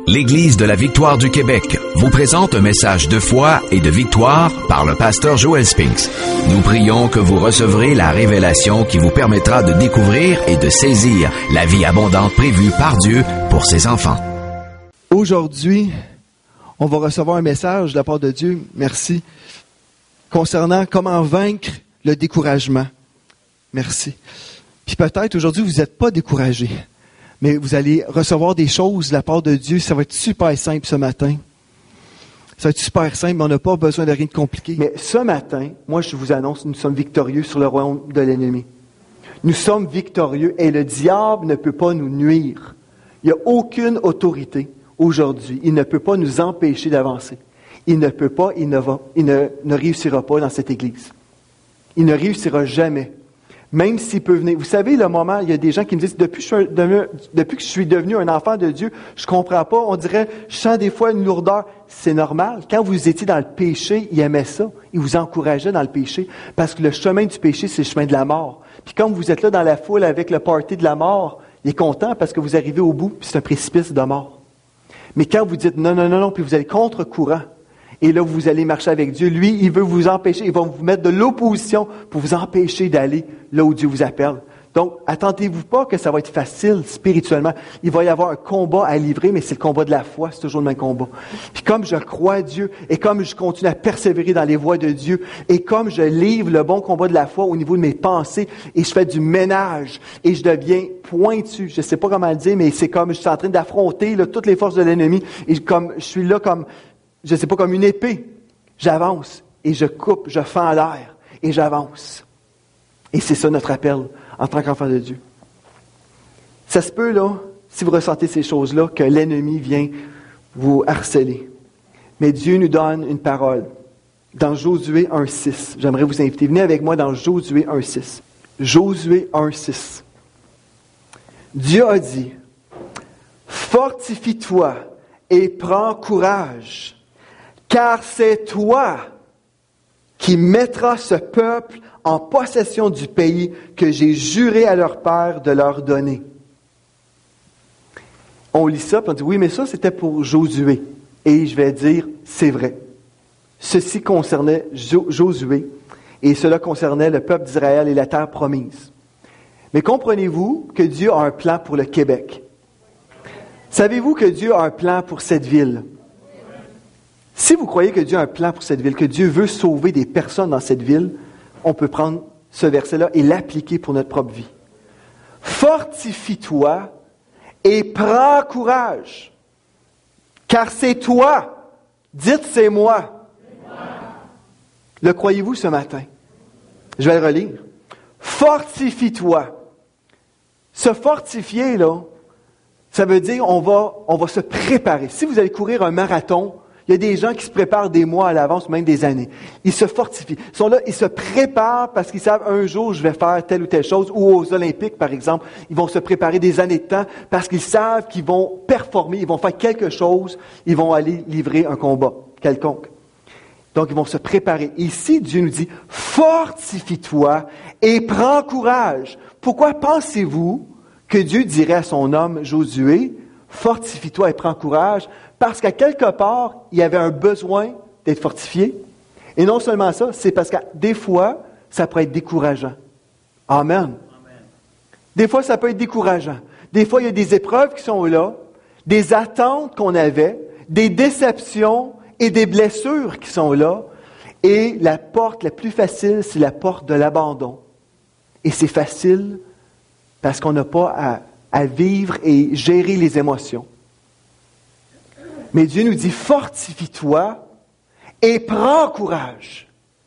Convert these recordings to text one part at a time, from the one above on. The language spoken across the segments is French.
L'Église de la Victoire du Québec vous présente un message de foi et de victoire par le pasteur Joel Spinks. Nous prions que vous recevrez la révélation qui vous permettra de découvrir et de saisir la vie abondante prévue par Dieu pour ses enfants. Aujourd'hui, on va recevoir un message de la part de Dieu, merci, concernant comment vaincre le découragement. Merci. Puis peut-être aujourd'hui, vous n'êtes pas découragé, mais vous allez recevoir des choses de la part de Dieu. Ça va être super simple ce matin. Ça va être super simple, mais on n'a pas besoin de rien de compliqué. Mais ce matin, moi je vous annonce, nous sommes victorieux sur le royaume de l'ennemi. Nous sommes victorieux et le diable ne peut pas nous nuire. Il n'y a aucune autorité aujourd'hui. Il ne peut pas nous empêcher d'avancer. Il ne peut pas, il ne réussira pas dans cette église. Il ne réussira jamais. Même s'il peut venir. Vous savez, le moment, il y a des gens qui me disent, depuis que je suis devenu un enfant de Dieu, je comprends pas, on dirait, je sens des fois une lourdeur. C'est normal. Quand vous étiez dans le péché, il aimait ça. Il vous encourageait dans le péché. Parce que le chemin du péché, c'est le chemin de la mort. Puis comme vous êtes là dans la foule avec le party de la mort, il est content parce que vous arrivez au bout, puis c'est un précipice de mort. Mais quand vous dites non, puis vous allez contre-courant, et là, vous allez marcher avec Dieu. Lui, il veut vous empêcher. Il va vous mettre de l'opposition pour vous empêcher d'aller là où Dieu vous appelle. Donc, attendez-vous pas que ça va être facile spirituellement. Il va y avoir un combat à livrer, mais c'est le combat de la foi. C'est toujours le même combat. Puis comme je crois à Dieu, et comme je continue à persévérer dans les voies de Dieu, et comme je livre le bon combat de la foi au niveau de mes pensées, et je fais du ménage, et je deviens pointu. Je sais pas comment le dire, mais c'est comme je suis en train d'affronter là, toutes les forces de l'ennemi. Et comme je suis là comme... Je ne sais pas, comme une épée. J'avance et je coupe, je fends l'air et j'avance. Et c'est ça notre appel en tant qu'enfant de Dieu. Ça se peut, là, si vous ressentez ces choses-là, que l'ennemi vient vous harceler. Mais Dieu nous donne une parole. Dans Josué 1,6. J'aimerais vous inviter. Venez avec moi dans Josué 1,6. Josué 1,6. Dieu a dit, « Fortifie-toi et prends courage. » Car c'est toi qui mettras ce peuple en possession du pays que j'ai juré à leur père de leur donner. On lit ça, puis on dit, oui, mais ça, c'était pour Josué. Et je vais dire, c'est vrai. Ceci concernait Josué, et cela concernait le peuple d'Israël et la terre promise. Mais comprenez-vous que Dieu a un plan pour le Québec? Savez-vous que Dieu a un plan pour cette ville? Si vous croyez que Dieu a un plan pour cette ville, que Dieu veut sauver des personnes dans cette ville, on peut prendre ce verset-là et l'appliquer pour notre propre vie. Fortifie-toi et prends courage, car c'est toi. Dites, c'est moi. Le croyez-vous ce matin? Je vais le relire. Fortifie-toi. Se fortifier, là, ça veut dire on va se préparer. Si vous allez courir un marathon, il y a des gens qui se préparent des mois à l'avance, même des années. Ils se fortifient. Ils sont là, ils se préparent parce qu'ils savent un jour je vais faire telle ou telle chose. Ou aux Olympiques, par exemple, ils vont se préparer des années de temps parce qu'ils savent qu'ils vont performer, ils vont faire quelque chose, ils vont aller livrer un combat quelconque. Donc, ils vont se préparer. Ici, Dieu nous dit, fortifie-toi et prends courage. Pourquoi pensez-vous que Dieu dirait à son homme Josué, fortifie-toi et prends courage? Parce qu'à quelque part, il y avait un besoin d'être fortifié. Et non seulement ça, c'est parce que des fois, ça peut être décourageant. Amen. Des fois, ça peut être décourageant. Des fois, il y a des épreuves qui sont là, des attentes qu'on avait, des déceptions et des blessures qui sont là. Et la porte la plus facile, c'est la porte de l'abandon. Et c'est facile parce qu'on n'a pas à vivre et gérer les émotions. Mais Dieu nous dit, fortifie-toi et prends courage.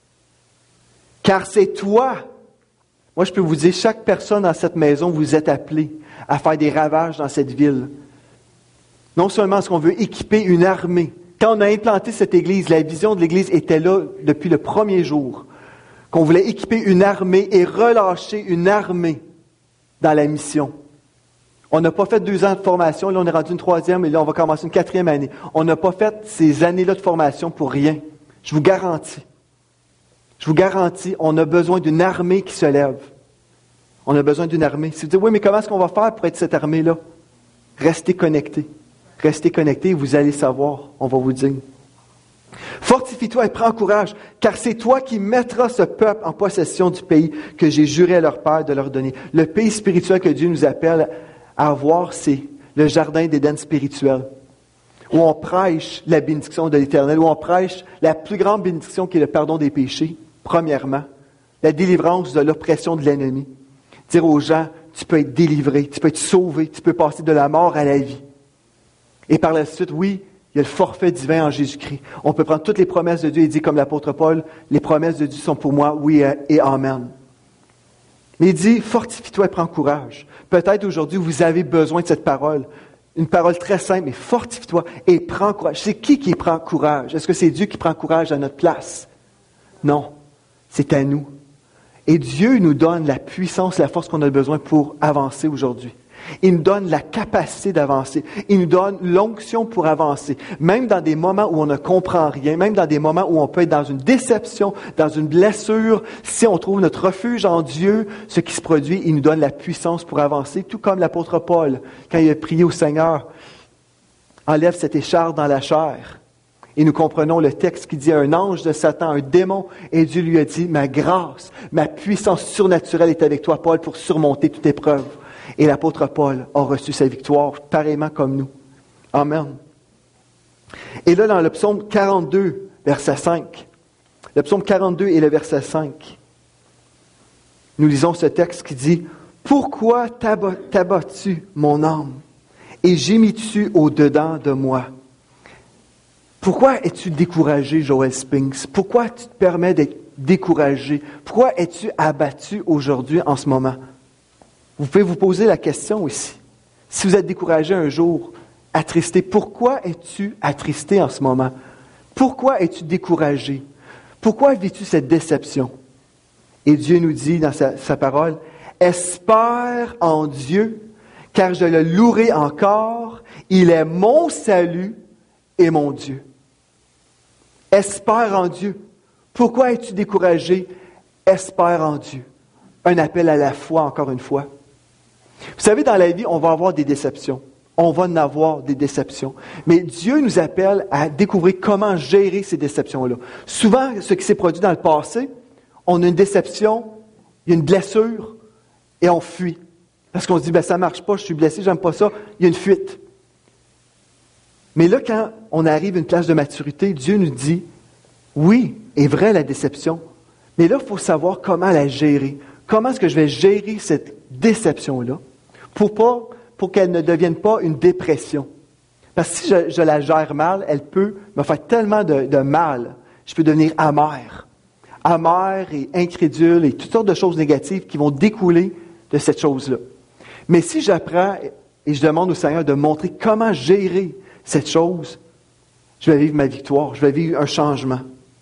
Car c'est toi. Moi, je peux vous dire, chaque personne dans cette maison, vous êtes appelé à faire des ravages dans cette ville. Non seulement est-ce qu'on veut équiper une armée. Quand on a implanté cette église, la vision de l'église était là depuis le premier jour. Qu'on voulait équiper une armée et relâcher une armée dans la mission. On n'a pas fait 2 ans de formation, là on est rendu une 3e et là on va commencer une 4e année. On n'a pas fait ces années-là de formation pour rien. Je vous garantis. Je vous garantis, on a besoin d'une armée qui se lève. On a besoin d'une armée. Si vous dites, oui, mais comment est-ce qu'on va faire pour être cette armée-là? Restez connectés. Restez connectés, vous allez savoir, on va vous dire. Fortifie-toi et prends courage, car c'est toi qui mettras ce peuple en possession du pays que j'ai juré à leur père de leur donner. Le pays spirituel que Dieu nous appelle à avoir, c'est le jardin d'Éden spirituel, où on prêche la bénédiction de l'Éternel, où on prêche la plus grande bénédiction qui est le pardon des péchés, premièrement, la délivrance de l'oppression de l'ennemi. Dire aux gens, tu peux être délivré, tu peux être sauvé, tu peux passer de la mort à la vie. Et par la suite, oui, il y a le forfait divin en Jésus-Christ. On peut prendre toutes les promesses de Dieu et dire, comme l'apôtre Paul, les promesses de Dieu sont pour moi, oui et amen. Mais il dit, fortifie-toi et prends courage. Peut-être aujourd'hui, vous avez besoin de cette parole. Une parole très simple, mais fortifie-toi et prends courage. C'est qui prend courage? Est-ce que c'est Dieu qui prend courage à notre place? Non, c'est à nous. Et Dieu nous donne la puissance, la force qu'on a besoin pour avancer aujourd'hui. Il nous donne la capacité d'avancer. Il nous donne l'onction pour avancer. Même dans des moments où on ne comprend rien, même dans des moments où on peut être dans une déception, dans une blessure, si on trouve notre refuge en Dieu, ce qui se produit, il nous donne la puissance pour avancer, tout comme l'apôtre Paul, quand il a prié au Seigneur, enlève cette écharpe dans la chair. Et nous comprenons le texte qui dit un ange de Satan, un démon, et Dieu lui a dit, ma grâce, ma puissance surnaturelle est avec toi, Paul, pour surmonter toute épreuve. Et l'apôtre Paul a reçu sa victoire, pareillement comme nous. Amen. Et là, dans le psaume 42, verset 5, le psaume 42 et le verset 5, nous lisons ce texte qui dit, « Pourquoi t'abattu, mon âme, et gémis-tu au-dedans de moi? » Pourquoi es-tu découragé, Joel Spinks? Pourquoi tu te permets d'être découragé? Pourquoi es-tu abattu aujourd'hui, en ce moment? Vous pouvez vous poser la question aussi. Si vous êtes découragé un jour, attristé, pourquoi es-tu attristé en ce moment? Pourquoi es-tu découragé? Pourquoi vis-tu cette déception? Et Dieu nous dit dans sa parole, « Espère en Dieu, car je le louerai encore. Il est mon salut et mon Dieu. » Espère en Dieu. Pourquoi es-tu découragé? Espère en Dieu. Un appel à la foi, encore une fois. Vous savez, dans la vie, on va avoir des déceptions. On va en avoir des déceptions. Mais Dieu nous appelle à découvrir comment gérer ces déceptions-là. Souvent, ce qui s'est produit dans le passé, on a une déception, il y a une blessure, et on fuit. Parce qu'on se dit, ça ne marche pas, je suis blessé, j'aime pas ça, il y a une fuite. Mais là, quand on arrive à une place de maturité, Dieu nous dit, oui, est vrai la déception, mais là, il faut savoir comment la gérer. Comment est-ce que je vais gérer cette déception-là pour qu'elle ne devienne pas une dépression? Parce que si je la gère mal, elle peut me faire tellement de mal. Je peux devenir amer et incrédule et toutes sortes de choses négatives qui vont découler de cette chose-là. Mais si j'apprends et je demande au Seigneur de montrer comment gérer cette chose, je vais vivre ma victoire, je vais vivre un changement.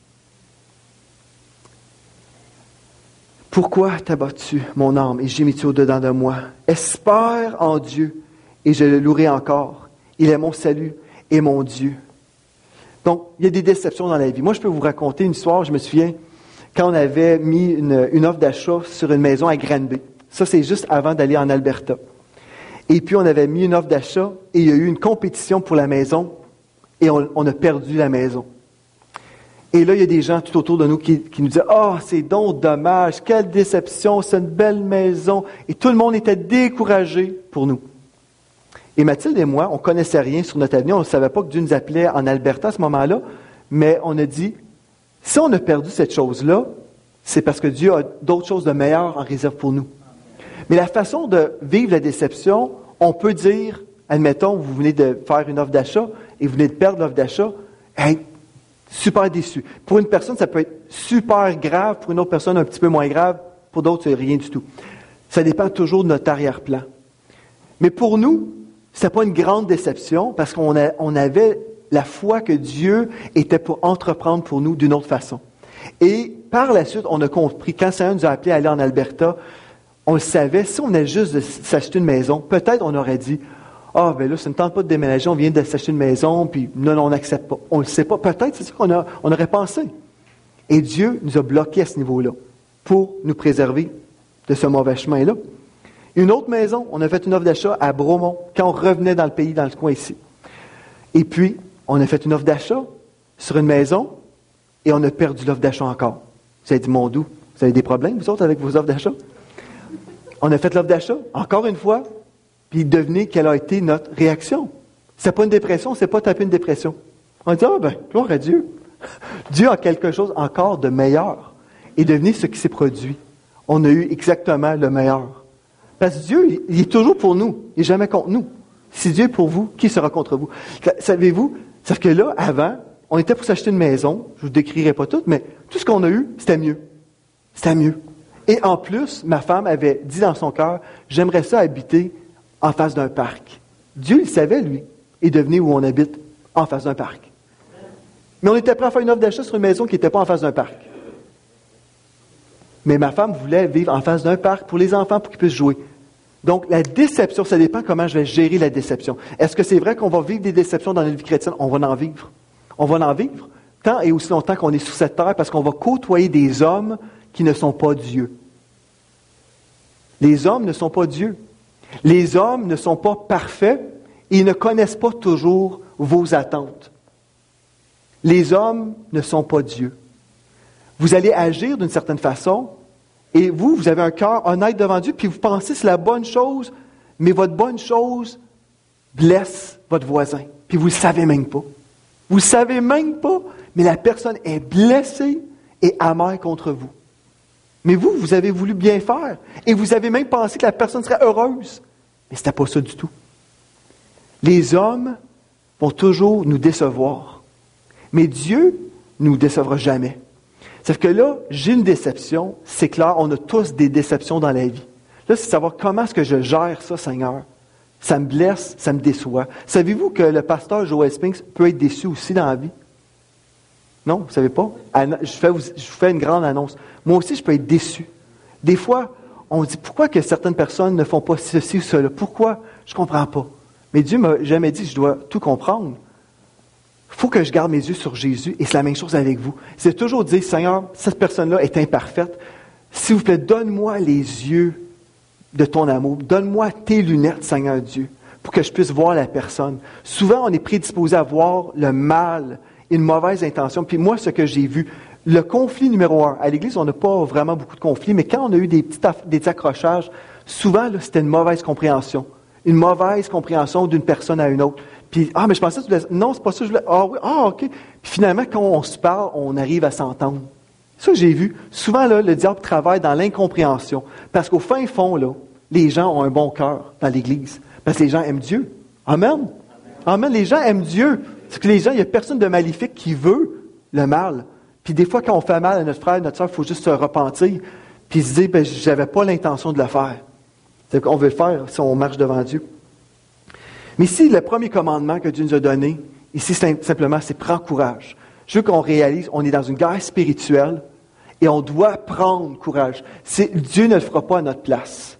Pourquoi t'as battu mon âme et gémis-tu au-dedans de moi? Espère en Dieu et je le louerai encore. Il est mon salut et mon Dieu. Donc, il y a des déceptions dans la vie. Moi, je peux vous raconter une histoire. Je me souviens quand on avait mis une offre d'achat sur une maison à Granby. Ça, c'est juste avant d'aller en Alberta. Et puis, on avait mis une offre d'achat et il y a eu une compétition pour la maison et on a perdu la maison. Et là, il y a des gens tout autour de nous qui nous disaient « Ah, c'est donc dommage, quelle déception, c'est une belle maison. » Et tout le monde était découragé pour nous. Et Mathilde et moi, on ne connaissait rien sur notre avenir. On ne savait pas que Dieu nous appelait en Alberta à ce moment-là. Mais on a dit, si on a perdu cette chose-là, c'est parce que Dieu a d'autres choses de meilleures en réserve pour nous. Mais la façon de vivre la déception, on peut dire, admettons, vous venez de faire une offre d'achat et vous venez de perdre l'offre d'achat, hey, super déçu. Pour une personne, ça peut être super grave. Pour une autre personne, un petit peu moins grave. Pour d'autres, c'est rien du tout. Ça dépend toujours de notre arrière-plan. Mais pour nous, ce n'était pas une grande déception parce qu'on avait la foi que Dieu était pour entreprendre pour nous d'une autre façon. Et par la suite, on a compris, quand le Seigneur nous a appelés à aller en Alberta, on le savait, si on venait juste de s'acheter une maison, peut-être on aurait dit, « Ah, ben là, ça ne tente pas de déménager, on vient de s'acheter une maison, puis non, on n'accepte pas. » On ne le sait pas. Peut-être, c'est ça qu'on aurait pensé. Et Dieu nous a bloqués à ce niveau-là pour nous préserver de ce mauvais chemin-là. Une autre maison, on a fait une offre d'achat à Bromont, quand on revenait dans le pays, dans le coin ici. Et puis, on a fait une offre d'achat sur une maison et on a perdu l'offre d'achat encore. Vous avez dit, mon doux, vous avez des problèmes, vous autres, avec vos offres d'achat? On a fait l'offre d'achat, encore une fois, puis devinez quelle a été notre réaction. C'est pas une dépression, c'est pas taper une dépression. On a dit, gloire à Dieu. Dieu a quelque chose encore de meilleur. Et devinez ce qui s'est produit. On a eu exactement le meilleur. Parce que Dieu, il est toujours pour nous. Il n'est jamais contre nous. Si Dieu est pour vous, qui sera contre vous? Savez-vous, c'est que là, avant, on était pour s'acheter une maison. Je ne vous décrirai pas tout, mais tout ce qu'on a eu, c'était mieux. C'était mieux. Et en plus, ma femme avait dit dans son cœur, j'aimerais ça habiter en face d'un parc. Dieu, il savait, lui, et devenait où on habite, en face d'un parc. Mais on était prêt à faire une offre d'achat sur une maison qui n'était pas en face d'un parc. Mais ma femme voulait vivre en face d'un parc pour les enfants, pour qu'ils puissent jouer. Donc, la déception, ça dépend comment je vais gérer la déception. Est-ce que c'est vrai qu'on va vivre des déceptions dans notre vie chrétienne? On va en vivre. On va en vivre tant et aussi longtemps qu'on est sur cette terre parce qu'on va côtoyer des hommes qui ne sont pas Dieu. Les hommes ne sont pas Dieu. Les hommes ne sont pas parfaits et ils ne connaissent pas toujours vos attentes. Les hommes ne sont pas Dieu. Vous allez agir d'une certaine façon et vous avez un cœur honnête devant Dieu puis vous pensez que c'est la bonne chose, mais votre bonne chose blesse votre voisin. Puis vous ne le savez même pas. Vous ne le savez même pas, mais la personne est blessée et amère contre vous. Mais vous avez voulu bien faire. Et vous avez même pensé que la personne serait heureuse. Mais ce n'était pas ça du tout. Les hommes vont toujours nous décevoir. Mais Dieu ne nous décevra jamais. C'est que là, j'ai une déception. C'est clair, on a tous des déceptions dans la vie. Là, c'est savoir comment est-ce que je gère ça, Seigneur. Ça me blesse, ça me déçoit. Savez-vous que le pasteur Joel Spinks peut être déçu aussi dans la vie? Non, vous ne savez pas? Je vous fais une grande annonce. Moi aussi, je peux être déçu. Des fois, on dit, pourquoi que certaines personnes ne font pas ceci ou cela? Pourquoi? Je ne comprends pas. Mais Dieu m'a jamais dit que je dois tout comprendre. Il faut que je garde mes yeux sur Jésus et c'est la même chose avec vous. C'est toujours dire, Seigneur, cette personne-là est imparfaite. S'il vous plaît, donne-moi les yeux de ton amour. Donne-moi tes lunettes, Seigneur Dieu, pour que je puisse voir la personne. Souvent, on est prédisposé à voir le mal, une mauvaise intention. Puis moi, ce que j'ai vu, le conflit numéro 1, à l'Église, on n'a pas vraiment beaucoup de conflits, mais quand on a eu des accrochages, souvent, là, c'était une mauvaise compréhension. Une mauvaise compréhension d'une personne à une autre. Puis, mais je pensais que tu voulais... Non, c'est pas ça que je voulais... Ah oui, OK. Puis finalement, quand on se parle, on arrive à s'entendre. Ça, j'ai vu. Souvent, là, le diable travaille dans l'incompréhension. Parce qu'au fin fond, là, les gens ont un bon cœur dans l'Église. Parce que les gens aiment Dieu. Amen. Amen. Les gens aiment Dieu. Parce que les gens, il n'y a personne de maléfique qui veut le mal. Puis des fois, quand on fait mal à notre frère, notre soeur, il faut juste se repentir. Puis se dire, j'avais pas l'intention de le faire. C'est qu'on veut le faire si on marche devant Dieu. Mais ici, le premier commandement que Dieu nous a donné, ici, simplement, c'est prends courage. Je veux qu'on réalise, on est dans une guerre spirituelle et on doit prendre courage. Dieu ne le fera pas à notre place.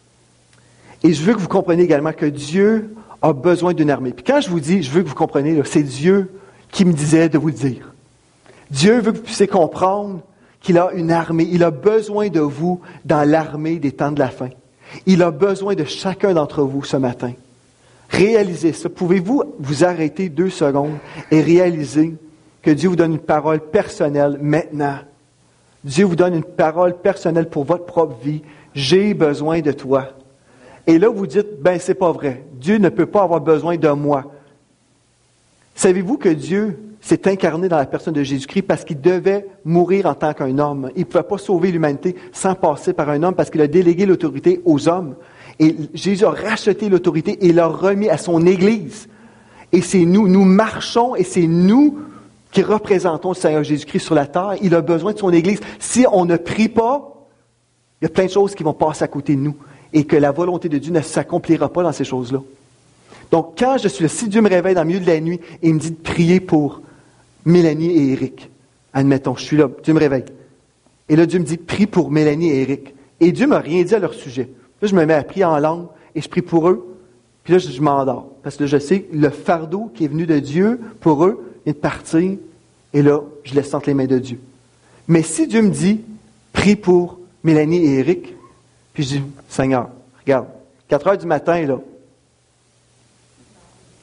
Et je veux que vous compreniez également que Dieu a besoin d'une armée. Puis quand je vous dis, je veux que vous compreniez, là, c'est Dieu qui me disait de vous le dire. Dieu veut que vous puissiez comprendre qu'il a une armée. Il a besoin de vous dans l'armée des temps de la fin. Il a besoin de chacun d'entre vous ce matin. Réalisez ça. Pouvez-vous vous arrêter 2 secondes et réaliser que Dieu vous donne une parole personnelle maintenant? Dieu vous donne une parole personnelle pour votre propre vie. J'ai besoin de toi. Et là, vous dites, c'est pas vrai. Dieu ne peut pas avoir besoin de moi. Savez-vous que Dieu s'est incarné dans la personne de Jésus-Christ parce qu'il devait mourir en tant qu'un homme. Il ne pouvait pas sauver l'humanité sans passer par un homme parce qu'il a délégué l'autorité aux hommes. Et Jésus a racheté l'autorité et l'a remis à son Église. Et c'est nous marchons et c'est nous qui représentons le Seigneur Jésus-Christ sur la terre. Il a besoin de son Église. Si on ne prie pas, il y a plein de choses qui vont passer à côté de nous et que la volonté de Dieu ne s'accomplira pas dans ces choses-là. Donc, quand je suis là, si Dieu me réveille dans le milieu de la nuit et il me dit de prier pour Mélanie et Éric, admettons, je suis là, Dieu me réveille. Et là, Dieu me dit, prie pour Mélanie et Éric. Et Dieu ne m'a rien dit à leur sujet. Là, je me mets à prier en langue et je prie pour eux. Puis là, je m'endors. Parce que là, je sais que le fardeau qui est venu de Dieu pour eux est de partir. Et là, je laisse entre les mains de Dieu. Mais si Dieu me dit, prie pour Mélanie et Éric, puis je dis, Seigneur, regarde, 4 heures du matin, là,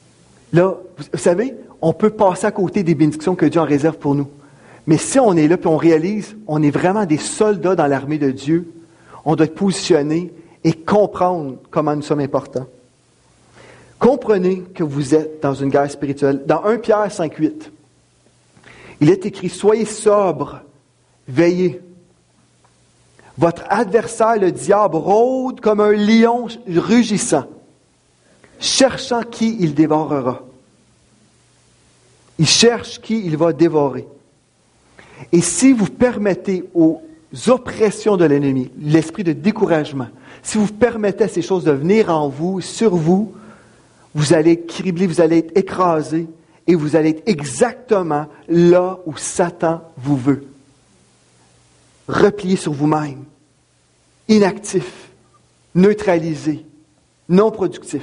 Là, vous savez, on peut passer à côté des bénédictions que Dieu en réserve pour nous. Mais si on est là et on réalise, on est vraiment des soldats dans l'armée de Dieu, on doit être positionné et comprendre comment nous sommes importants. Comprenez que vous êtes dans une guerre spirituelle. Dans 1 Pierre 5,8, il est écrit « Soyez sobres, veillez. Votre adversaire, le diable, rôde comme un lion rugissant, cherchant qui il dévorera. » Il cherche qui il va dévorer. Et si vous permettez aux oppressions de l'ennemi, l'esprit de découragement, si vous permettez à ces choses de venir en vous, sur vous, vous allez être criblé, vous allez être écrasé et vous allez être exactement là où Satan vous veut. Replié sur vous-même, inactif, neutralisé, non productif.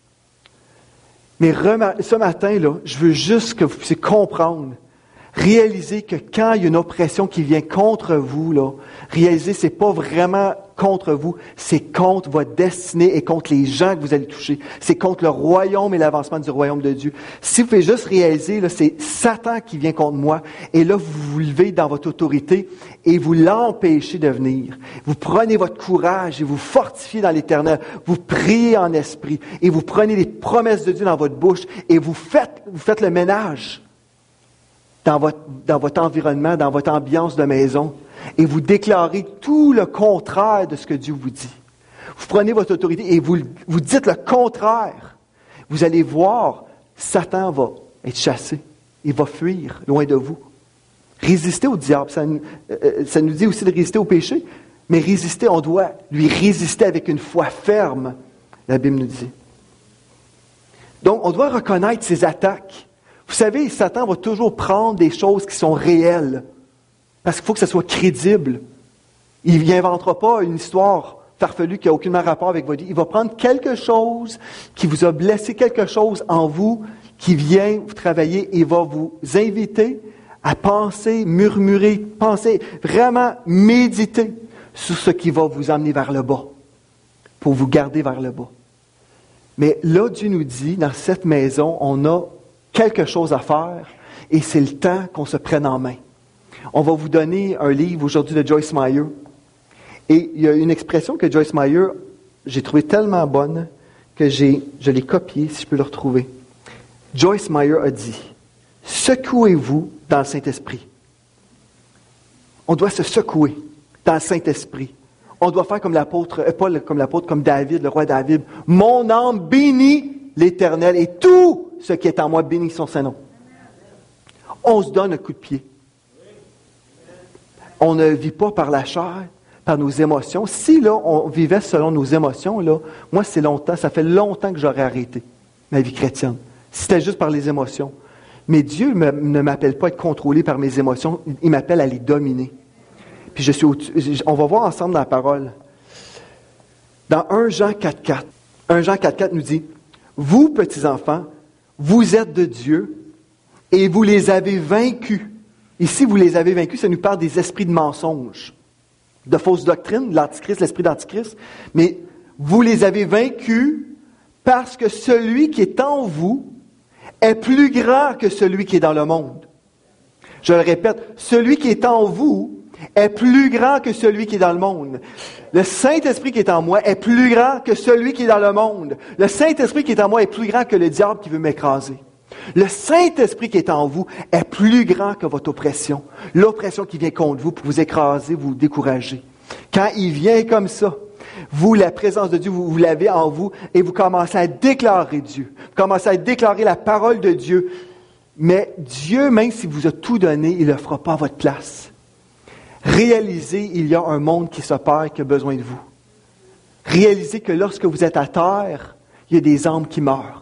Mais ce matin, là, je veux juste que vous puissiez comprendre, réaliser que quand il y a une oppression qui vient contre vous, là, réalisez que ce n'est pas vraiment contre vous, c'est contre votre destinée et contre les gens que vous allez toucher. C'est contre le royaume et l'avancement du royaume de Dieu. Si vous pouvez juste réaliser, là, c'est Satan qui vient contre moi, et là, vous vous levez dans votre autorité et vous l'empêchez de venir. Vous prenez votre courage et vous fortifiez dans l'Éternel. Vous priez en esprit et vous prenez les promesses de Dieu dans votre bouche et vous faites le ménage dans votre environnement, dans votre ambiance de maison, et vous déclarez tout le contraire de ce que Dieu vous dit. Vous prenez votre autorité et vous dites le contraire. Vous allez voir, Satan va être chassé. Il va fuir loin de vous. Résister au diable, ça nous dit aussi de résister au péché, mais résister, on doit lui résister avec une foi ferme, la Bible nous dit. Donc, on doit reconnaître ses attaques. Vous savez, Satan va toujours prendre des choses qui sont réelles, parce qu'il faut que ça soit crédible. Il n'inventera pas une histoire farfelue qui n'a aucun rapport avec votre vie. Il va prendre quelque chose qui vous a blessé, quelque chose en vous qui vient vous travailler et va vous inviter à penser, murmurer, penser, vraiment méditer sur ce qui va vous emmener vers le bas, pour vous garder vers le bas. Mais là, Dieu nous dit, dans cette maison, on a quelque chose à faire, et c'est le temps qu'on se prenne en main. On va vous donner un livre aujourd'hui de Joyce Meyer. Et il y a une expression que Joyce Meyer, j'ai trouvée tellement bonne que je l'ai copiée, si je peux le retrouver. Joyce Meyer a dit, « Secouez-vous dans le Saint-Esprit. » On doit se secouer dans le Saint-Esprit. On doit faire comme l'apôtre, pas comme l'apôtre, comme David, le roi David. « Mon âme bénit l'Éternel et tout ce qui est en moi bénit son Saint-Nom. » On se donne un coup de pied. On ne vit pas par la chair, par nos émotions. Si là, on vivait selon nos émotions, là, moi, ça fait longtemps que j'aurais arrêté ma vie chrétienne. Si c'était juste par les émotions. Mais Dieu ne m'appelle pas à être contrôlé par mes émotions, il m'appelle à les dominer. Puis on va voir ensemble dans la parole. Dans 1 Jean 4,4, 1 Jean 4,4 nous dit, « Vous, petits enfants, vous êtes de Dieu et vous les avez vaincus. » Ici, vous les avez vaincus, ça nous parle des esprits de mensonges, de fausses doctrines, l'antichrist, l'esprit d'antichrist. Mais vous les avez vaincus parce que celui qui est en vous est plus grand que celui qui est dans le monde. Je le répète, celui qui est en vous est plus grand que celui qui est dans le monde. Le Saint-Esprit qui est en moi est plus grand que celui qui est dans le monde. Le Saint-Esprit qui est en moi est plus grand que le diable qui veut m'écraser. Le Saint-Esprit qui est en vous est plus grand que votre oppression. L'oppression qui vient contre vous pour vous écraser, vous décourager. Quand il vient comme ça, vous, la présence de Dieu, vous l'avez en vous et vous commencez à déclarer Dieu. Vous commencez à déclarer la parole de Dieu. Mais Dieu, même s'il vous a tout donné, il ne le fera pas à votre place. Réalisez, il y a un monde qui se perd, qui a besoin de vous. Réalisez que lorsque vous êtes à terre, il y a des âmes qui meurent.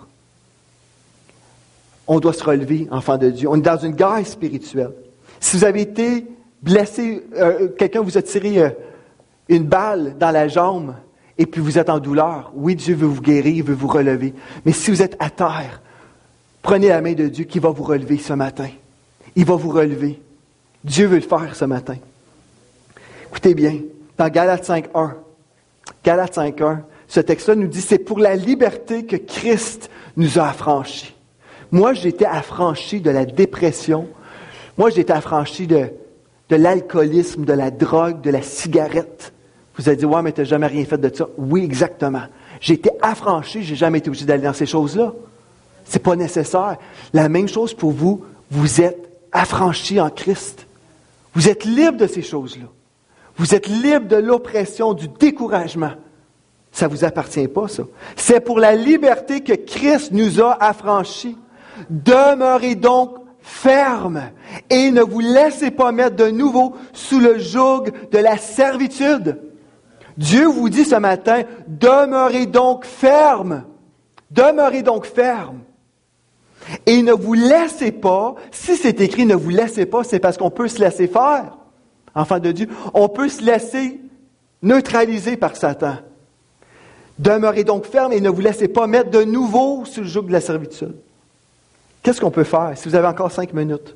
On doit se relever, enfants de Dieu. On est dans une guerre spirituelle. Si vous avez été blessé, quelqu'un vous a tiré une balle dans la jambe et puis vous êtes en douleur, oui, Dieu veut vous guérir, il veut vous relever. Mais si vous êtes à terre, prenez la main de Dieu qui va vous relever ce matin. Il va vous relever. Dieu veut le faire ce matin. Écoutez bien, dans Galates 5.1, Galates 5.1, ce texte-là nous dit « C'est pour la liberté que Christ nous a affranchis. » Moi, j'ai été affranchi de la dépression. Moi, j'ai été affranchi de l'alcoolisme, de la drogue, de la cigarette. Vous avez dit, ouais, mais tu n'as jamais rien fait de ça. Oui, exactement. J'ai été affranchi, j'ai jamais été obligé d'aller dans ces choses-là. C'est pas nécessaire. La même chose pour vous, vous êtes affranchi en Christ. Vous êtes libre de ces choses-là. Vous êtes libre de l'oppression, du découragement. Ça ne vous appartient pas, ça. C'est pour la liberté que Christ nous a affranchis. Demeurez donc fermes et ne vous laissez pas mettre de nouveau sous le joug de la servitude. Dieu vous dit ce matin, demeurez donc fermes. Demeurez donc fermes. Et ne vous laissez pas, si c'est écrit ne vous laissez pas, c'est parce qu'on peut se laisser faire. Enfants de Dieu, on peut se laisser neutraliser par Satan. Demeurez donc fermes et ne vous laissez pas mettre de nouveau sous le joug de la servitude. Qu'est-ce qu'on peut faire si vous avez encore 5 minutes?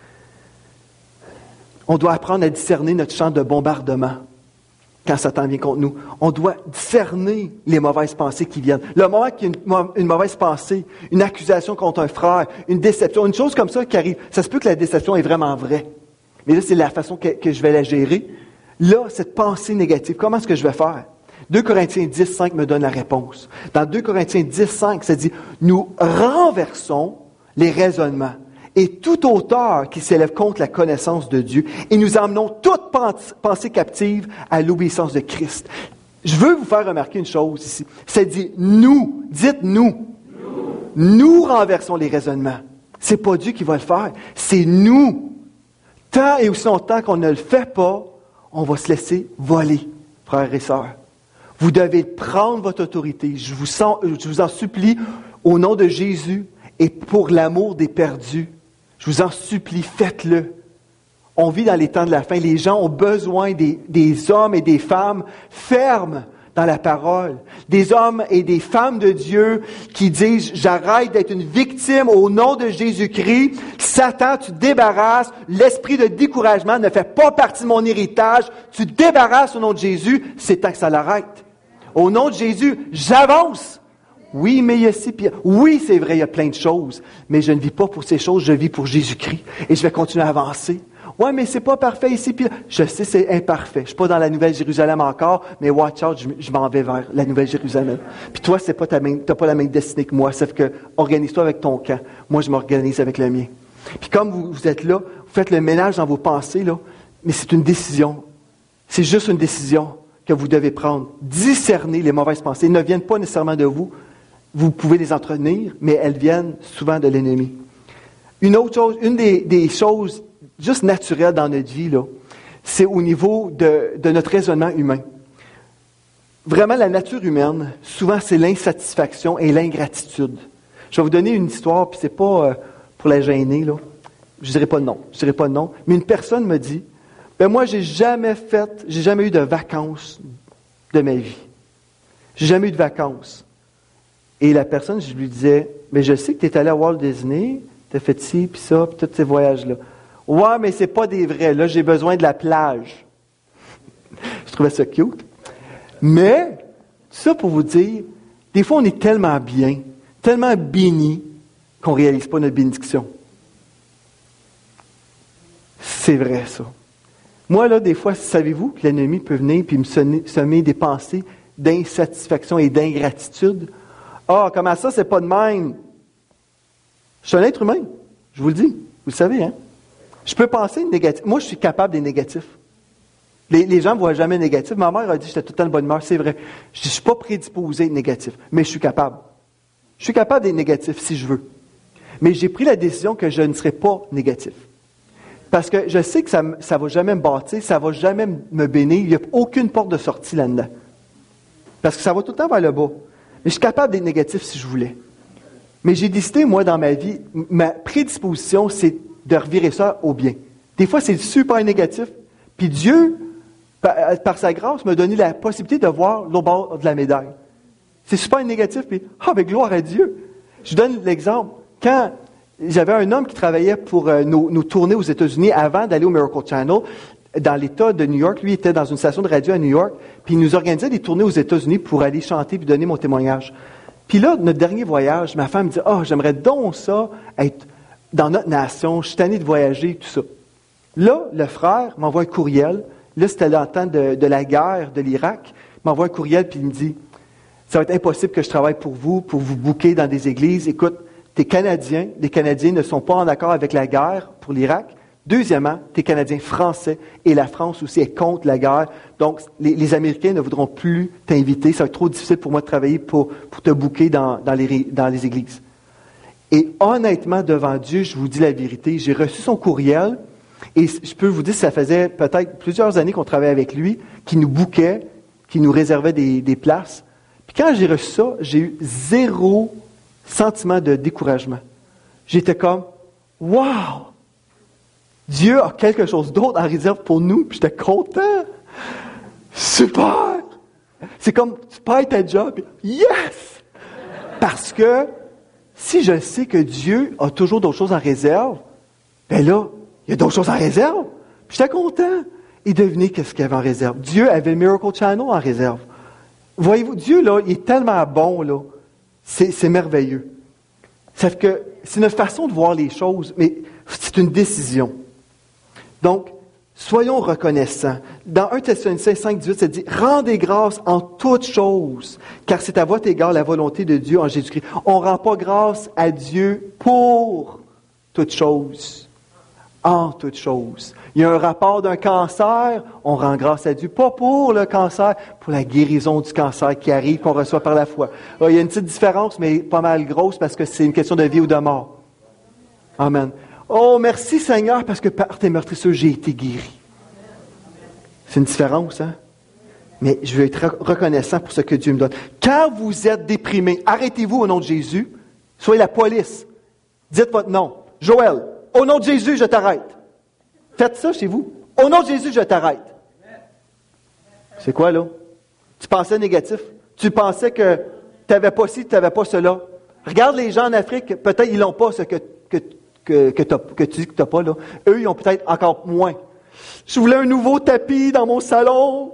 On doit apprendre à discerner notre champ de bombardement quand Satan vient contre nous. On doit discerner les mauvaises pensées qui viennent. Le moment qu'il y a une mauvaise pensée, une accusation contre un frère, une déception, une chose comme ça qui arrive, ça se peut que la déception est vraiment vraie. Mais là, c'est la façon que je vais la gérer. Là, cette pensée négative, comment est-ce que je vais faire? 2 Corinthiens 10, 5 me donne la réponse. Dans 2 Corinthiens 10, 5, ça dit « Nous renversons les raisonnements et toute hauteur qui s'élève contre la connaissance de Dieu et nous emmenons toute pensée captive à l'obéissance de Christ. » Je veux vous faire remarquer une chose ici. Ça dit « Nous ». Dites « Nous ». Nous renversons les raisonnements. C'est pas Dieu qui va le faire. C'est nous. Tant et aussi longtemps qu'on ne le fait pas, on va se laisser voler, frères et sœurs. Vous devez prendre votre autorité. Je vous en supplie, au nom de Jésus et pour l'amour des perdus. Je vous en supplie, faites-le. On vit dans les temps de la fin. Les gens ont besoin des hommes et des femmes fermes dans la parole. Des hommes et des femmes de Dieu qui disent, j'arrête d'être une victime au nom de Jésus-Christ. Satan, tu débarrasses. L'esprit de découragement ne fait pas partie de mon héritage. Tu débarrasses au nom de Jésus. C'est temps que ça l'arrête. Au nom de Jésus, j'avance. Oui, mais il y a ci, puis oui, c'est vrai, il y a plein de choses. Mais je ne vis pas pour ces choses, je vis pour Jésus-Christ. Et je vais continuer à avancer. Ouais, mais c'est pas parfait ici, puis là. Je sais, c'est imparfait. Je suis pas dans la Nouvelle Jérusalem encore, mais watch out, je m'en vais vers la Nouvelle Jérusalem. Puis toi, t'as pas la même destinée que moi. Sauf que, organise-toi avec ton camp. Moi, je m'organise avec le mien. Puis comme vous êtes là, vous faites le ménage dans vos pensées, là. Mais c'est une décision. C'est juste une décision que vous devez prendre. Discerner les mauvaises pensées. Elles ne viennent pas nécessairement de vous. Vous pouvez les entretenir, mais elles viennent souvent de l'ennemi. Une autre chose, une des choses juste naturelles dans notre vie, là, c'est au niveau de notre raisonnement humain. Vraiment, la nature humaine, souvent, c'est l'insatisfaction et l'ingratitude. Je vais vous donner une histoire, puis c'est pas pour la gêner, là. Je dirai pas de nom. Mais une personne me dit, moi, j'ai jamais eu de vacances de ma vie. J'ai jamais eu de vacances. Et la personne, je lui disais, mais je sais que tu es allé à Walt Disney, tu as fait ci, puis ça, puis tous ces voyages-là. Ouais, mais c'est pas des vrais. Là, j'ai besoin de la plage. Je trouvais ça cute. Mais, ça pour vous dire, des fois, on est tellement bien, tellement béni, qu'on ne réalise pas notre bénédiction. C'est vrai, ça. Moi, là, des fois, savez-vous que l'ennemi peut venir et me semer des pensées d'insatisfaction et d'ingratitude? Ah, comment ça, c'est pas de même? Je suis un être humain, je vous le dis. Vous le savez, hein? Je peux penser négatif. Moi, je suis capable des négatifs. Les gens ne voient jamais négatif. Ma mère a dit que j'étais tout le temps de bonne humeur. C'est vrai. Je ne suis pas prédisposé négatif, mais je suis capable. Je suis capable d'être négatif si je veux. Mais j'ai pris la décision que je ne serai pas négatif. Parce que je sais que ça ne va jamais me bâtir, ça ne va jamais me bénir. Il n'y a aucune porte de sortie là-dedans. Parce que ça va tout le temps vers le bas. Mais je suis capable d'être négatif si je voulais. Mais j'ai décidé, moi, dans ma vie, ma prédisposition, c'est de revirer ça au bien. Des fois, c'est super négatif. Puis Dieu, par sa grâce, m'a donné la possibilité de voir l'autre bord de la médaille. C'est super négatif, puis, mais gloire à Dieu. Je donne l'exemple. Quand j'avais un homme qui travaillait pour nos tournées aux États-Unis avant d'aller au Miracle Channel, dans l'État de New York, lui était dans une station de radio à New York, puis il nous organisait des tournées aux États-Unis pour aller chanter puis donner mon témoignage. Puis là, notre dernier voyage, ma femme me dit, « j'aimerais donc ça, être dans notre nation, je suis tanné de voyager, tout ça. » Là, le frère m'envoie un courriel. Là, c'était le temps de la guerre de l'Irak. Il m'envoie un courriel, puis il me dit, « Ça va être impossible que je travaille pour vous booker dans des églises. Écoute, t'es Canadien, les Canadiens ne sont pas en accord avec la guerre pour l'Irak. Deuxièmement, t'es Canadien français et la France aussi est contre la guerre. Donc, les Américains ne voudront plus t'inviter. Ça va être trop difficile pour moi de travailler pour te booker dans les églises. » Et honnêtement, devant Dieu, je vous dis la vérité, j'ai reçu son courriel et je peux vous dire que ça faisait peut-être plusieurs années qu'on travaillait avec lui, qui nous bookait, qui nous réservait des places. Puis quand j'ai reçu ça, j'ai eu 0 sentiment de découragement. J'étais comme, « Wow! Dieu a quelque chose d'autre en réserve pour nous. » Puis j'étais content. Super! C'est comme, tu payes ta job. Yes! Parce que si je sais que Dieu a toujours d'autres choses en réserve, ben là, il y a d'autres choses en réserve. Puis j'étais content. Et devinez qu'est-ce qu'il y avait en réserve. Dieu avait le Miracle Channel en réserve. Voyez-vous, Dieu, là, il est tellement bon, là. C'est merveilleux. Ça fait que c'est notre façon de voir les choses, mais c'est une décision. Donc, soyons reconnaissants. Dans 1 Thessaloniciens 5,18, ça dit « Rendez grâce en toutes choses, car c'est à votre égard la volonté de Dieu en Jésus-Christ. » On ne rend pas grâce à Dieu pour toutes choses. En toutes choses. Il y a un rapport d'un cancer, on rend grâce à Dieu, pas pour le cancer, pour la guérison du cancer qui arrive, qu'on reçoit par la foi. Alors, il y a une petite différence, mais pas mal grosse, parce que c'est une question de vie ou de mort. Amen. Oh, merci Seigneur, parce que par tes meurtrissures, j'ai été guéri. C'est une différence, hein? Mais je veux être reconnaissant pour ce que Dieu me donne. Quand vous êtes déprimé, arrêtez-vous au nom de Jésus. Soyez la police. Dites votre nom. Joël, au nom de Jésus, je t'arrête. Faites ça chez vous. Au nom de Jésus, je t'arrête. C'est quoi, là? Tu pensais négatif. Tu pensais que tu n'avais pas ci, tu n'avais pas cela. Regarde les gens en Afrique, peut-être ils n'ont pas ce que tu dis que tu n'as pas, là. Eux, ils ont peut-être encore moins. Je voulais un nouveau tapis dans mon salon.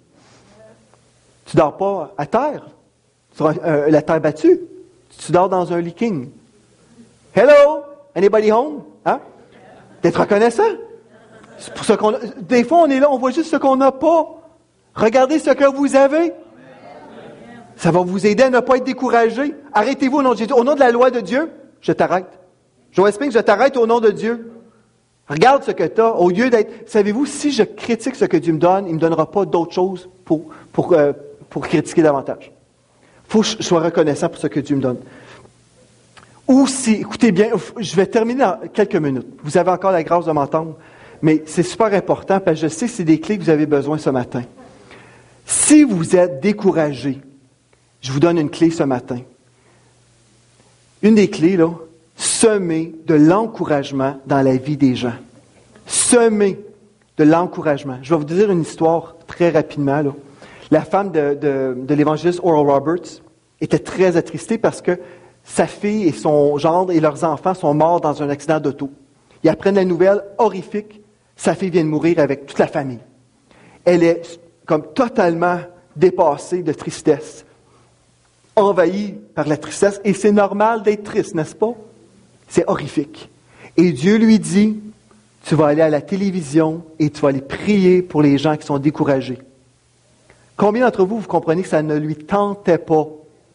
Tu dors pas à terre, sur la terre battue. Tu dors dans un lit king. Hello? Anybody home? Hein? D'être reconnaissant. C'est pour ça qu'on a... Des fois, on est là, on voit juste ce qu'on n'a pas. Regardez ce que vous avez. Ça va vous aider à ne pas être découragé. Arrêtez-vous au nom de Jésus. Au nom de la loi de Dieu, je t'arrête. Joël Spink, je t'arrête au nom de Dieu. Regarde ce que tu as. Au lieu d'être... Savez-vous, si je critique ce que Dieu me donne, il ne me donnera pas d'autre chose pour critiquer davantage. Il faut que je sois reconnaissant pour ce que Dieu me donne. Ou si, écoutez bien, je vais terminer dans quelques minutes. Vous avez encore la grâce de m'entendre, mais c'est super important parce que je sais que c'est des clés que vous avez besoin ce matin. Si vous êtes découragé, je vous donne une clé ce matin. Une des clés, là, semer de l'encouragement dans la vie des gens. Semer de l'encouragement. Je vais vous dire une histoire très rapidement, là. La femme de l'évangéliste Oral Roberts était très attristée parce que sa fille et son gendre et leurs enfants sont morts dans un accident d'auto. Ils apprennent la nouvelle horrifique. Sa fille vient de mourir avec toute la famille. Elle est comme totalement dépassée de tristesse, envahie par la tristesse. Et c'est normal d'être triste, n'est-ce pas? C'est horrifique. Et Dieu lui dit, tu vas aller à la télévision et tu vas aller prier pour les gens qui sont découragés. Combien d'entre vous comprenez que ça ne lui tentait pas?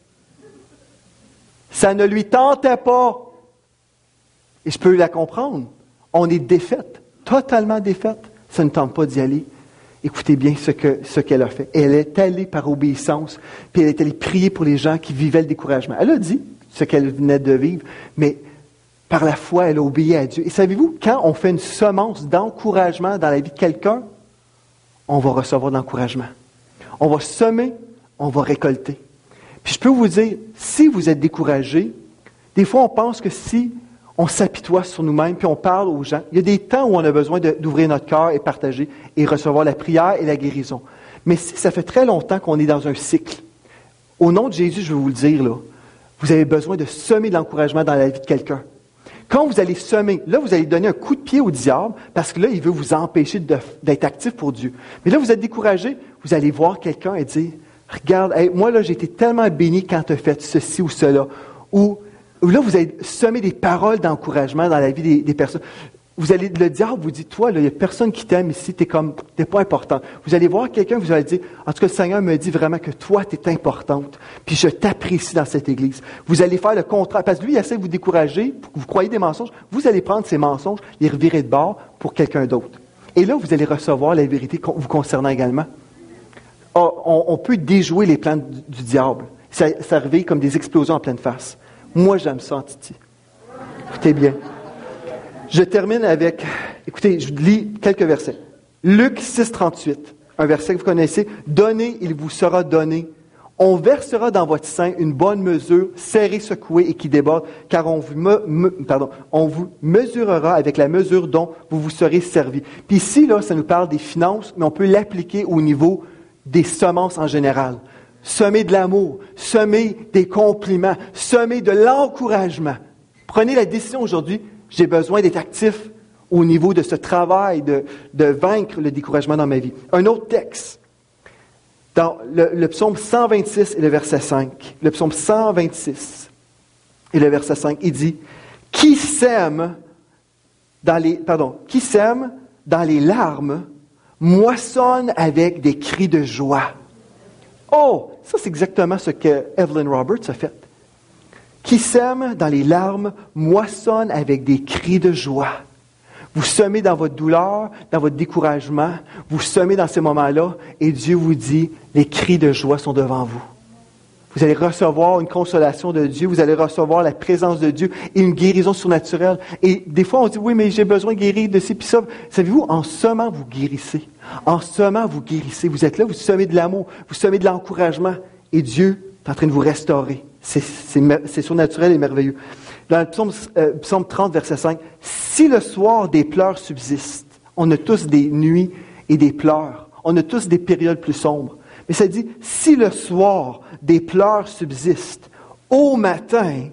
Ça ne lui tentait pas. Et je peux la comprendre. On est défaite, totalement défaite. Ça ne tente pas d'y aller. Écoutez bien ce qu'elle a fait. Elle est allée par obéissance, puis elle est allée prier pour les gens qui vivaient le découragement. Elle a dit ce qu'elle venait de vivre, mais par la foi, elle a obéi à Dieu. Et savez-vous, quand on fait une semence d'encouragement dans la vie de quelqu'un, on va recevoir de l'encouragement. On va semer, on va récolter. Puis je peux vous dire, si vous êtes découragé, des fois on pense que si on s'apitoie sur nous-mêmes puis on parle aux gens, il y a des temps où on a besoin d'ouvrir notre cœur et partager et recevoir la prière et la guérison. Mais si ça fait très longtemps qu'on est dans un cycle, au nom de Jésus, je vais vous le dire, là, vous avez besoin de semer de l'encouragement dans la vie de quelqu'un. Quand vous allez semer, là, vous allez donner un coup de pied au diable parce que là, il veut vous empêcher d'être actif pour Dieu. Mais là, vous êtes découragé, vous allez voir quelqu'un et dire, Regarde, hey, moi là, j'ai été tellement béni quand tu as fait ceci ou cela. Ou là, vous avez semé des paroles d'encouragement dans la vie des personnes. Vous allez, le diable vous dit, toi, il n'y a personne qui t'aime ici, t'es pas important. Vous allez voir quelqu'un, vous allez dire, en tout cas, le Seigneur me dit vraiment que toi, tu es importante, puis je t'apprécie dans cette église. Vous allez faire le contraire, parce que lui, il essaie de vous décourager, pour que vous croyez des mensonges. Vous allez prendre ces mensonges, les revirer de bord pour quelqu'un d'autre. Et là, vous allez recevoir la vérité vous concernant également. On peut déjouer les plans du diable. Ça arrive comme des explosions en pleine face. Moi, j'aime ça en Titi. Écoutez bien. Je termine avec, écoutez, je lis quelques versets. Luc 6, 38, un verset que vous connaissez. « Donnez, il vous sera donné. On versera dans votre sein une bonne mesure, serrée, secouée et qui déborde, car on vous mesurera avec la mesure dont vous serez servi. » Puis ici, là, ça nous parle des finances, mais on peut l'appliquer au niveau des semences en général. Semer de l'amour, semer des compliments, semer de l'encouragement. Prenez la décision aujourd'hui. J'ai besoin d'être actif au niveau de ce travail, de vaincre le découragement dans ma vie. Un autre texte, dans le psaume 126 et le verset 5. Le psaume 126 et le verset 5, il dit, « Qui sème dans les larmes, moissonne avec des cris de joie. » Oh, ça c'est exactement ce que Evelyn Roberts a fait. Qui sème dans les larmes, moissonne avec des cris de joie. Vous semez dans votre douleur, dans votre découragement, vous semez dans ces moments-là, et Dieu vous dit, les cris de joie sont devant vous. Vous allez recevoir une consolation de Dieu, vous allez recevoir la présence de Dieu et une guérison surnaturelle. Et des fois, on dit, oui, mais j'ai besoin de guérir de ci, puis ça. Savez-vous, en semant, vous guérissez. En semant, vous guérissez. Vous êtes là, vous semez de l'amour, vous semez de l'encouragement, et Dieu est en train de vous restaurer. C'est surnaturel et merveilleux. Dans le psaume 30, verset 5, « Si le soir des pleurs subsistent, on a tous des nuits et des pleurs, on a tous des périodes plus sombres. Mais ça dit, si le soir des pleurs subsistent, au matin,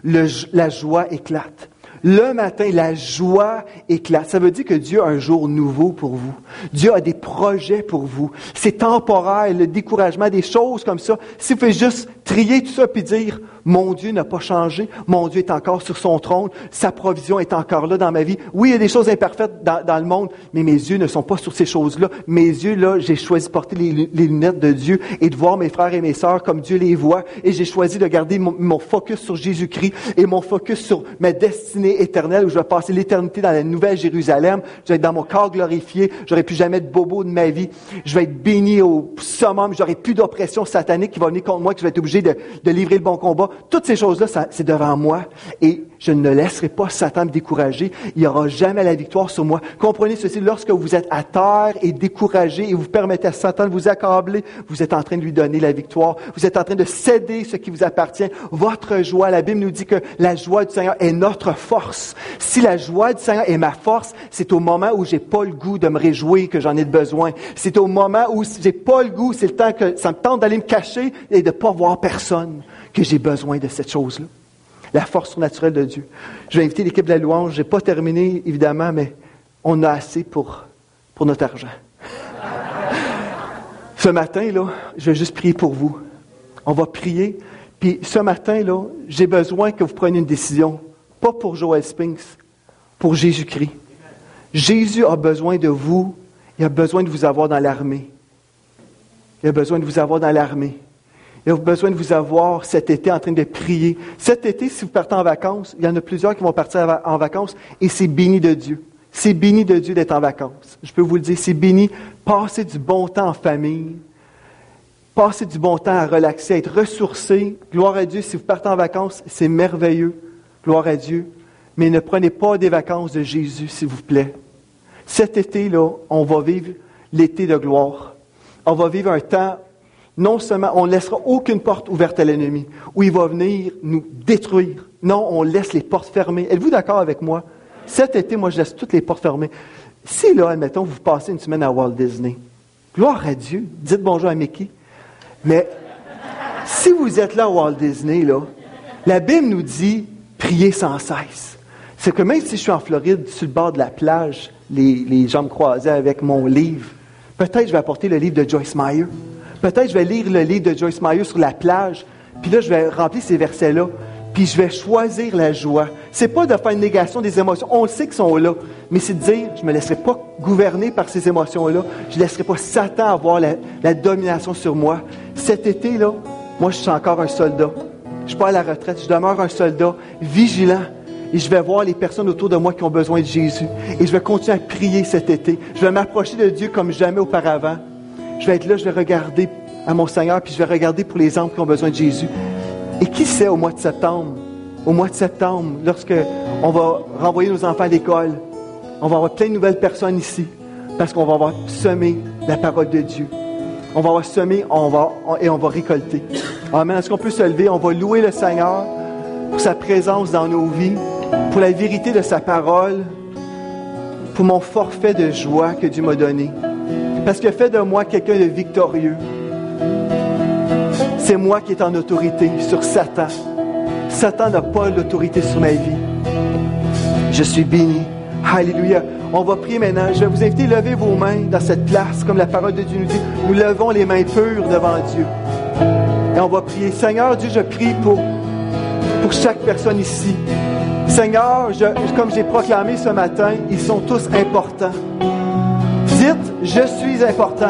la joie éclate. » Le matin, la joie éclate. Ça veut dire que Dieu a un jour nouveau pour vous. Dieu a des projets pour vous. C'est temporaire, le découragement, des choses comme ça. Si vous pouvez juste trier tout ça puis dire, mon Dieu n'a pas changé, mon Dieu est encore sur son trône, sa provision est encore là dans ma vie. Oui, il y a des choses imparfaites dans le monde, mais mes yeux ne sont pas sur ces choses-là. Mes yeux, là, j'ai choisi de porter les lunettes de Dieu et de voir mes frères et mes sœurs comme Dieu les voit. Et j'ai choisi de garder mon focus sur Jésus-Christ et mon focus sur ma destinée éternelle où je vais passer l'éternité dans la Nouvelle Jérusalem. Je vais être dans mon corps glorifié. J'aurai plus jamais de bobo de ma vie. Je vais être béni au summum. J'aurai plus d'oppression satanique qui va venir contre moi, que je vais être obligé de livrer le bon combat. Toutes ces choses-là, c'est devant moi. Et je ne laisserai pas Satan me décourager. Il n'y aura jamais la victoire sur moi. Comprenez ceci, lorsque vous êtes à terre et découragé et vous permettez à Satan de vous accabler, vous êtes en train de lui donner la victoire. Vous êtes en train de céder ce qui vous appartient. Votre joie, la Bible nous dit que la joie du Seigneur est notre force. Si la joie du Seigneur est ma force, c'est au moment où j'ai pas le goût de me réjouir que j'en ai besoin. C'est au moment où j'ai pas le goût, c'est le temps que ça me tente d'aller me cacher et de pas voir personne, que j'ai besoin de cette chose-là. La force surnaturelle de Dieu. Je vais inviter l'équipe de la louange. Je n'ai pas terminé, évidemment, mais on a assez pour notre argent. Ce matin, là, je vais juste prier pour vous. On va prier. Puis ce matin, là, j'ai besoin que vous preniez une décision. Pas pour Joel Spinks, pour Jésus-Christ. Jésus a besoin de vous. Il a besoin de vous avoir dans l'armée. Il a besoin de vous avoir dans l'armée. Il a besoin de vous avoir cet été en train de prier. Cet été, si vous partez en vacances, il y en a plusieurs qui vont partir en vacances et c'est béni de Dieu. C'est béni de Dieu d'être en vacances. Je peux vous le dire, c'est béni. Passez du bon temps en famille. Passez du bon temps à relaxer, à être ressourcé. Gloire à Dieu, si vous partez en vacances, c'est merveilleux. Gloire à Dieu. Mais ne prenez pas des vacances de Jésus, s'il vous plaît. Cet été-là, on va vivre l'été de gloire. On va vivre un temps. Non seulement, on ne laissera aucune porte ouverte à l'ennemi, où il va venir nous détruire. Non, on laisse les portes fermées. Êtes-vous d'accord avec moi? Cet été, moi, je laisse toutes les portes fermées. Si, là, admettons, vous passez une semaine à Walt Disney, gloire à Dieu, dites bonjour à Mickey. Mais, si vous êtes là à Walt Disney, là, la Bible nous dit, priez sans cesse. C'est que même si je suis en Floride, sur le bord de la plage, les jambes croisées avec mon livre, peut-être je vais apporter le livre de Joyce Meyer. Peut-être je vais lire le livre de Joyce Meyer sur la plage, puis là, je vais remplir ces versets-là, puis je vais choisir la joie. C'est pas de faire une négation des émotions. On le sait qu'ils sont là, mais c'est de dire, je me laisserai pas gouverner par ces émotions-là. Je laisserai pas Satan avoir la domination sur moi. Cet été, là, moi, je suis encore un soldat. Je suis pas à la retraite, je demeure un soldat vigilant. Et je vais voir les personnes autour de moi qui ont besoin de Jésus. Et je vais continuer à prier cet été. Je vais m'approcher de Dieu comme jamais auparavant. Je vais être là, je vais regarder à mon Seigneur, puis je vais regarder pour les âmes qui ont besoin de Jésus. Et qui sait au mois de septembre, lorsque on va renvoyer nos enfants à l'école, on va avoir plein de nouvelles personnes ici, parce qu'on va avoir semé la parole de Dieu. On va avoir semé, et on va récolter. Amen. Est-ce qu'on peut se lever? On va louer le Seigneur pour sa présence dans nos vies, pour la vérité de sa parole, pour mon forfait de joie que Dieu m'a donné. Parce qu'il a fait de moi quelqu'un de victorieux. C'est moi qui est en autorité sur Satan. Satan n'a pas l'autorité sur ma vie. Je suis béni. Alléluia. On va prier maintenant. Je vais vous inviter à lever vos mains dans cette place, comme la parole de Dieu nous dit. Nous levons les mains pures devant Dieu. Et on va prier. Seigneur Dieu, je prie pour chaque personne ici. Seigneur, comme j'ai proclamé ce matin, ils sont tous importants. Dites, je suis important.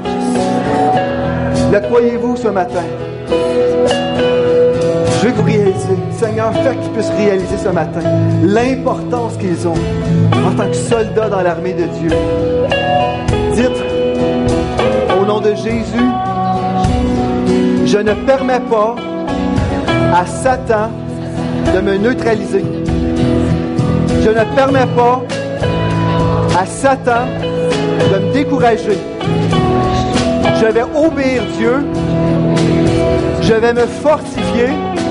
Le croyez-vous ce matin? Je veux que vous réalisez, Seigneur, fais qu'ils puissent réaliser ce matin l'importance qu'ils ont en tant que soldats dans l'armée de Dieu. Dites, au nom de Jésus, je ne permets pas à Satan de me neutraliser. Je ne permets pas à Satan de me décourager. Je vais obéir Dieu. Je vais me fortifier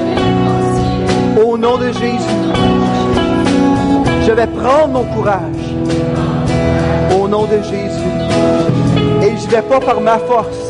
au nom de Jésus. Je vais prendre mon courage au nom de Jésus. Et je ne vais pas par ma force.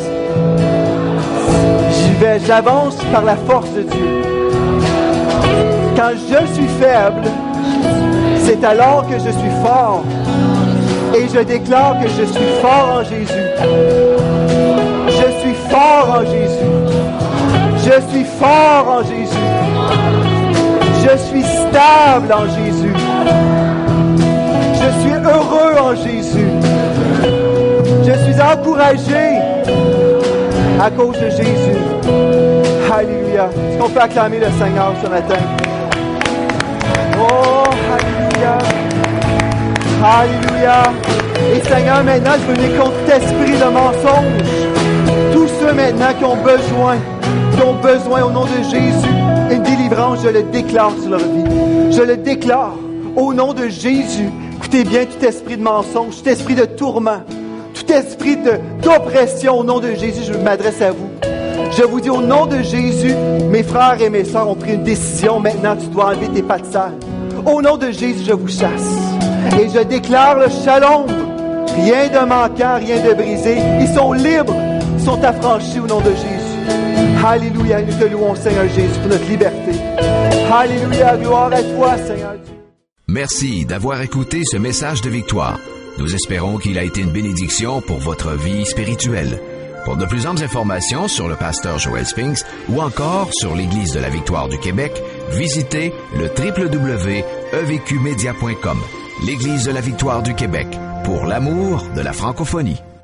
J'avance par la force de Dieu. Quand je suis faible, c'est alors que je suis fort. Et je déclare que je suis fort en Jésus. Je suis fort en Jésus. Je suis fort en Jésus. Je suis stable en Jésus. Je suis heureux en Jésus. Je suis encouragé à cause de Jésus. Alléluia. Est-ce qu'on peut acclamer le Seigneur ce matin? Oh, alléluia. Alléluia. Et Seigneur, maintenant, je veux venir contre tout esprit de mensonge. Tous ceux maintenant qui ont besoin au nom de Jésus, une délivrance, je le déclare sur leur vie. Je le déclare au nom de Jésus. Écoutez bien, tout esprit de mensonge, tout esprit de tourment, tout esprit d'oppression, au nom de Jésus, je m'adresse à vous. Je vous dis au nom de Jésus, mes frères et mes sœurs ont pris une décision. Maintenant, tu dois enlever tes pattes sales. Au nom de Jésus, je vous chasse. Et je déclare le shalom. Rien de manquant, rien de brisé. Ils sont libres, ils sont affranchis au nom de Jésus. Alléluia, nous te louons, Seigneur Jésus, pour notre liberté. Alléluia, gloire à toi, Seigneur Dieu. Merci d'avoir écouté ce message de victoire. Nous espérons qu'il a été une bénédiction pour votre vie spirituelle. Pour de plus amples informations sur le pasteur Joel Spinks ou encore sur l'Église de la Victoire du Québec, visitez le www.evqmedia.com. L'Église de la Victoire du Québec, pour l'amour de la francophonie.